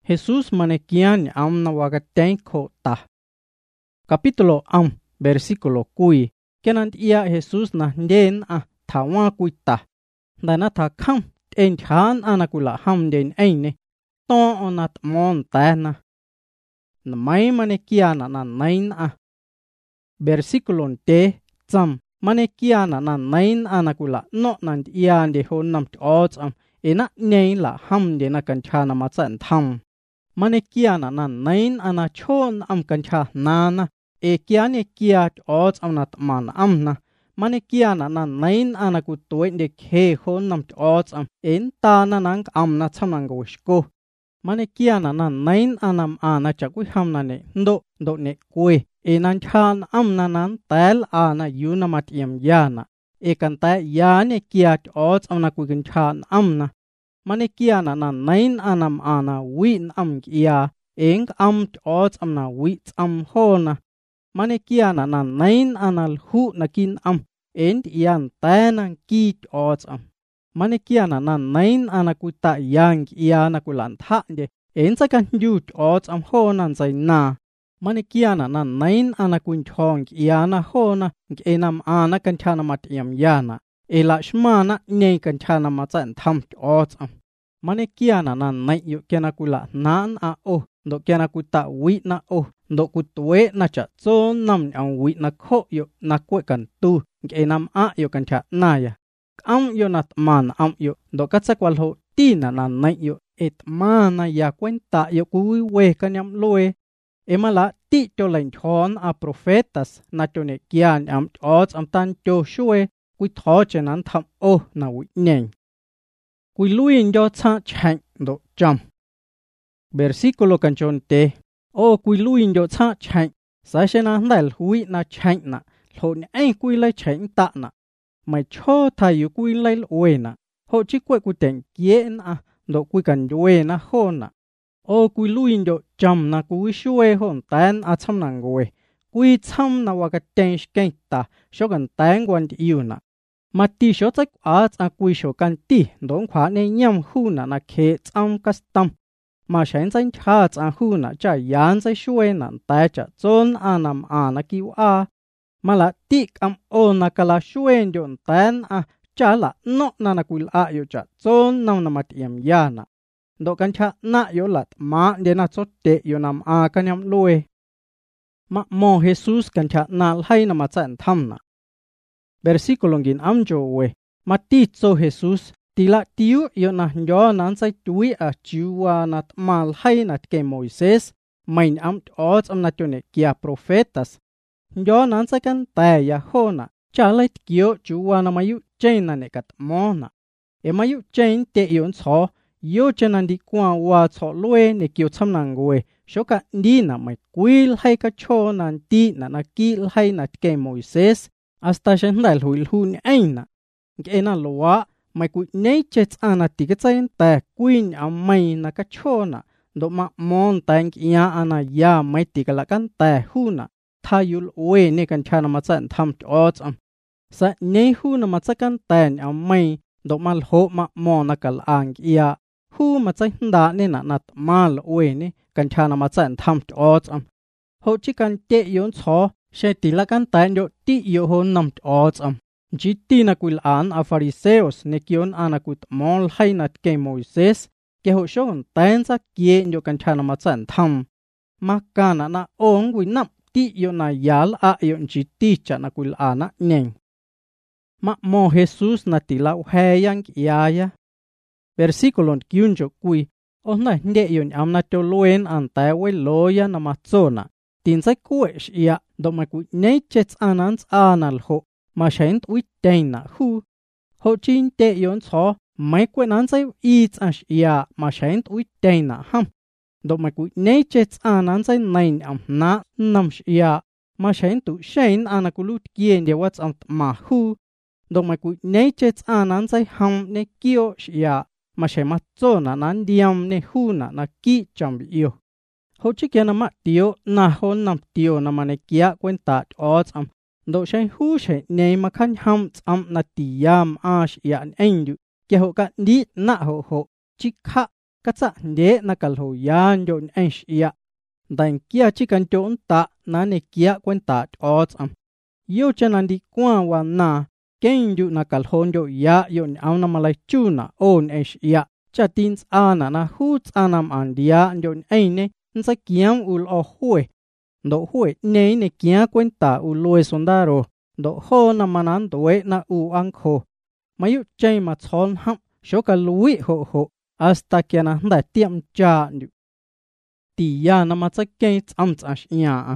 Jesus manekian am na wagaten kota. Capítulo versículo kui. Kenant ia Jesus na den thawa kuita. Dana tha kham en chan anakula ham den eine. To onat mon tana. Na mai manekiana na nain Versículo te tsam. Manekiana na nain anakula no nant ia de honam ots ena nei la ham de na kanchana matsan tham. Manekiana na nain ana chon kancha nana e kiane kiat ots nat man amna. Manekiana na nain anakutuen de ke honam ots en ta na nang amna chamnangoshko. Manekiana na nain anam chakui hamna ne do ne kwe. Enan chan nan tel ana yunamat yana. Ekanta yane kiat ots kuikin chan amna. Manekiana na nain anam win kia. Eng ots wits hona. Manekiana na nain anal hu nakin end yan tanan kit ots Manekiana na nain kuita yang iana kulan de. Ensakan yut ots honan say na. Manekiana na nain kuin chong iana hona enam kanchana mat yana. Ela shmana nei kanchana matsan tham ots Manekiana na nai yu kenakula nan do kenakuta wit na do kutwe na cha so nam wit na kho yu na kwe kan tu enam yu kancha naya. Yu nat man yu do katsakwal ho tina na nai yu et mana ya kwenta yu kui we kanyam loe. Emala ti to lain chon profetas na chone kian ots tan cho shue kui tho chenan tham na wi nen. Kui luin yo cha chang do cham. Versículo canchon te. Kui luin yo cha chang. Sa shena dal hui na chang na. Lo ni ai kui lai chang ta na. Mai cho thai yu kui lai we na. Ho chi kwe ku ten kien do kui kan yue na ho na. Kui luin yo cham na kui shue hon tan cham nang we. Kui cham na wagaten shkenta shogan tan wan yu na. Mati sho chak kui sho kan ti don khwa ne nyam hu na khe cham kastam. Ma shen zan cha hu na cha yan zai shue na ta cha zon anam na kiu Mala tik na kala shue yon tan cha la no na kuil yo cha zon nam na mat yana. Do kancha na yo lat ma de na chotte yo nam kanyam loe. Ma mo Jesus kancha na lai na matsan tham na. Versículo ngin jo we. Mati cho Jesus tila tiu yo na yo nan sai tui chiwa nat mal hai nat ke Moises main ots na tone kia profetas. Yo nan sai kan ta ya hona cha lai kio chuwa na mayu chen na ne kat mona. E mayu chen te yon cho yo chenan di kwa wa cho loe ne kio cham nang we shoka ndi na mai kuil hai ka cho nan ti na kil hai na ke Moises hasta shen dal huil hun aina ke na loa mai ku nei chet ti ka chen ta kuin mai na ka cho na do ma mon tang ya ya mai ti ka la kan ta hu na tha yul we ne kan chana ma chan tham ots sa nei hu na ma chakan tan mai do mal ho ma mo na kal ang ya hu ma chai da ne na nat mal we ne kan chana ma chan tham ots ho chi kan te yon cho she ti la kan tan yo ti yo ho nam ots jiti na kuil fariseos ne kion anakut mol hai nat ke Moises ke ho shon tan sa kie yo kan chana ma chan tham ma kana na ong wi nam ti yo na yal yo jiti cha na kuil nen ma mo Jesus na ti la hayang ya. Versículo kyunjo kui na nde yon amna to loen ta we loya na machona tin sai kuesh ya do ma ku nei chets anans anal ho ma shent wi na hu ho chin te yon cho mai kwenan sai it ya ma shent wi na ham do ma ku nei chets anans sai nain na nam ya ma shent tu shein anakulut kien de what's ma hu do ma ku nei chets anans sai ham ne kio ya ma she ma cho na nan diam ne hu na ki cham yo ho chi kia na ma tio na hon nam tio na mane kia kwenta ots do she hu she nei ma khan ham na tiam ya en yu ke ho ka ni na ho chi kha cắt sa để na cal hồ yan yon ensh ia dan kia chỉ cần chọn ta na ne kia quen ta odds yêu chân anh đi qua wa na keng yu na cal hon yo ya yon na malai chu na on ensh ia cha tin ana na hut anam andia yon ne nsa kiam ul o hue do hue ne kia quen ta u loi sondaro do ho na manan doe na u angkho mayu chay ma chon ham shoka lui ho hasta kia na handa tiam cha nyu ti ya na ma cha ke cham chash ya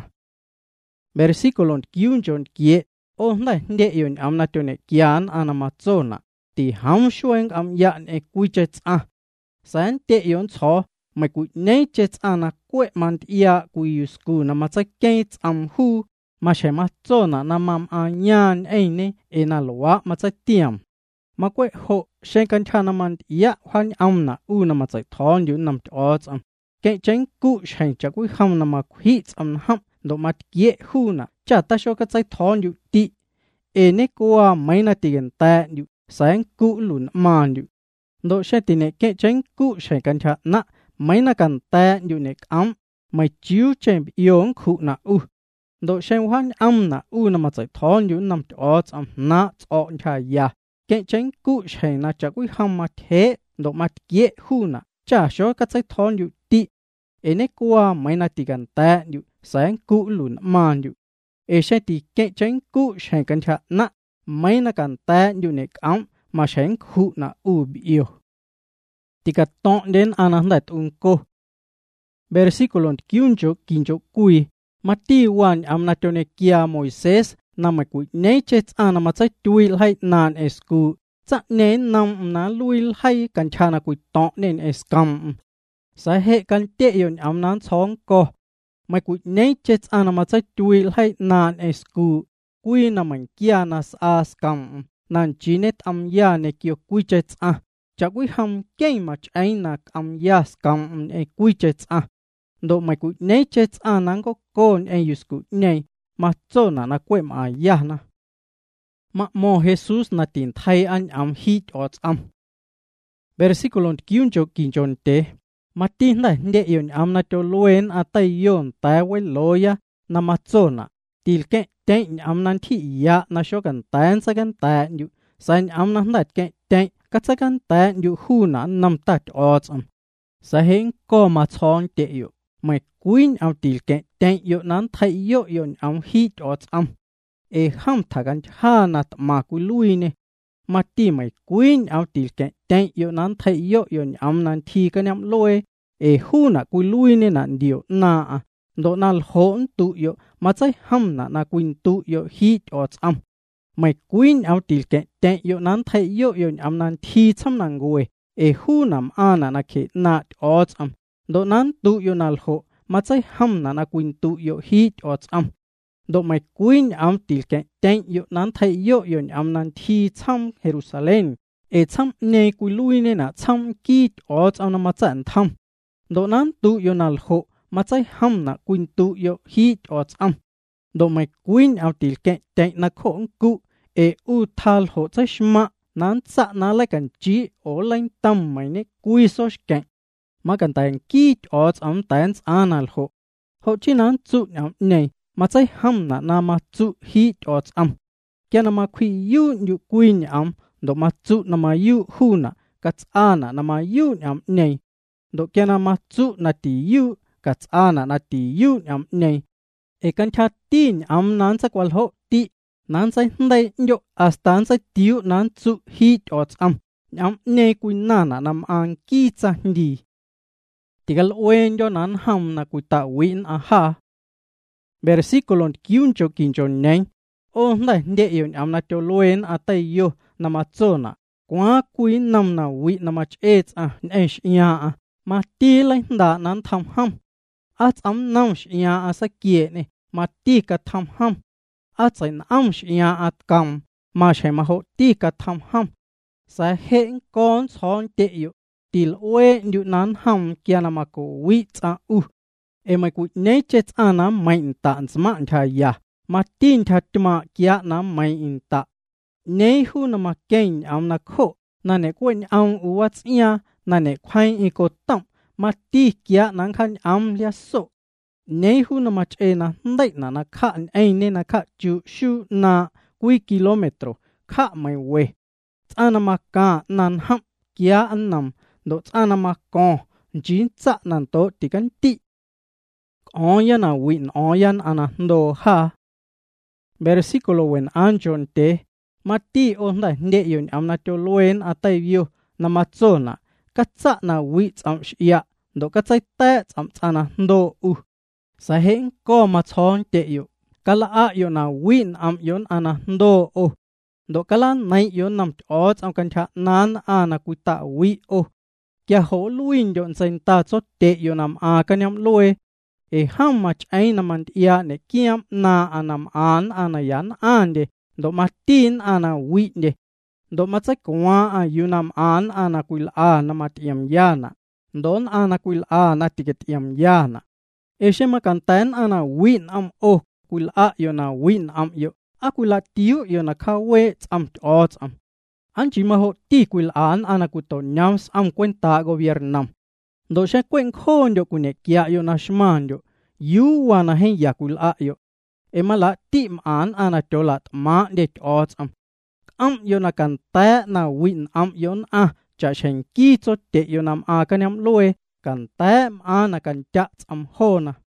versículo 9 kie o handa nde yon amna tone kian ana ma chona ti ham shueng am ya ne kuiche cha san te yon cho mai ku nei che cha na kwe man ya ku yusku na ma cha ke cham hu ma shema chona na mam anyan ne ena lowa ma cha tiam ma quay hộ sen căn cha naman ya hoan amna u nama chạy thon yu nam cho cái tránh cụ sen cha quý ham nama hít ham do mat ye hu na cha ta cho cái chạy thon yu ti ene qua mấy na tiền ta yu sáng cụ lùn man yu do sen ti ne cái tránh cụ sen căn cha na mấy na căn ta yu ne mày chiếu trên yong khu na u do sen hoan amna u nama chạy thon yu nam cho na cho cha ya cái tránh cụ sẽ na chắc quý ham mà thế độ mặt kia hu na chả số các trái thon yu ti ene qua mấy na ti gan ta yu sáng cụ lùn man yu e sẽ ti cái tránh cụ sẽ cần cha na mấy na gan ta yu ne mà sáng khu na u bi yêu ti ka ton den anan dat unko versículo 15 kui mati wan amna tone kia Moises na mai ku nei chet ana ma chai tuil hai nan esku cha ne nam na luil hai kan chana ku to nen eskam sa he kan te yon am nan chong ko mai ku nei chet ana ma chai tuil hai nan esku kui na man kia na sa skam nan chinet am ya ne kyo ku chet a cha ku ham ke ma chai na am ya skam e ku chet a do mai ku nei chet ana ko kon e yusku nei mà cho na quê mà ya na mà mo Jesus na tin thay anh am hit od versículo 15 te mà tin na nde yon am na cho luen atay yon ta we loya na mà cho na til ke te am nan thi ya na sho kan tan sa kan ta yu san am na ndat ke te ka sa kan ta yu hu na nam ta od sa hen ko ma chon te yu mày queen ao til ke ten yo nan thai yo yon am hit od e ham thagan ha na ma ku lui ne ma ti mày queen ao til ke ten yo nan thai yo yon am nan thi ka nam loe e hu na ku lui ne nan dio na do nal hon tu yo ma chai ham na queen tu yo hit od mày queen ao til ke ten yo nan thai yo yon am nan thi cham nan goe e hu nam ana na ke na od do nan tu yo nal ho mà chai ham na queen tu yo hit od do mai queen am til ke ten yo nan thai yo yon am nan thi cham Jerusalem e cham ne ku lui ne na cham ki od na ma chan tham do nan tu yo nal ho mà chai ham na queen tu yo hit od do mai queen am til ke ten na khong ku e u thal ho chai shma nan cha na la kan chi o lain tam mai ne kui so ke mà cần tàn kỹ od tàn anal ho chi nan chu nam nei mà chai ham na ma chu hit od kia na ma khui yu queen do ma chu na ma yu hu na ka ana na ma yu nam nei do kia na ma chu na ti yu ka ana na ti yu nam nei e kan tha tin nan sa kwal ho ti nan sai ndai yo astan sai tiu nan chu hit od nam nei queen na nam an ki cha ndi tigal wen yo nan ham na kuta win aha versículo 15 nen o ndai nde yon am na to loen atay yo na ma chona kwa kuin nam na wi na ma chet nesh ya ma ti lai da nan tham ham at am nam ya sa kie ne ma ti ka tham ham at sai am ya at kam ma shai ma ho ti ka tham ham sa hen kon chon te yo til we ndu nan ham kia na ma ko wi cha e mai ku ne chet ana mai ta sma tha ya ma tin tha tma kia na mai in ta ne hu na ma ken am na kho na ne kwen am u wat ya na ne khoai i ko tam ma ti kia nang khan lia so nei hu na mach e na ndai na kha ai ne na kha chu shu na kui kilometro kha mai we tsana ma ka nan ham kia annam do tsana ma ko jin tsa nan to ti kan ti oya na win oyan ana ndo ha versículo wen anjon te mati onda nde yon amna to loen atai view na matsona katsa na wi tsam shia do katsai ta tsam tsana ndo sa hen ko ma chon te yo kala a yo na win am yon ana ndo do kala nai yon nam o tsam kan tha nan ana kuta wi kya ho luin yon sen ta cho te yo nam a kanyam loe e how much ai naman ia ne kiam na anam an anayan ande do matin ana winde do matsai kwa a yunam an ana kuil a na matiam yana don ana kuil a na tiket yam yana e shema kantan ana win am kuil a yona win am yo akula tiu yona kawe am am anchi ma ho ti kuil an ana kuto nyams am kwenta gobiernam do she kwen khon yo kune kya yona shman yo yu wana hen yakul a yo emala tim an ana tolat ma de am yona kan ta na win am yon a cha shen ki cho te yonam a kanam loe kan ta ana kan cha am hona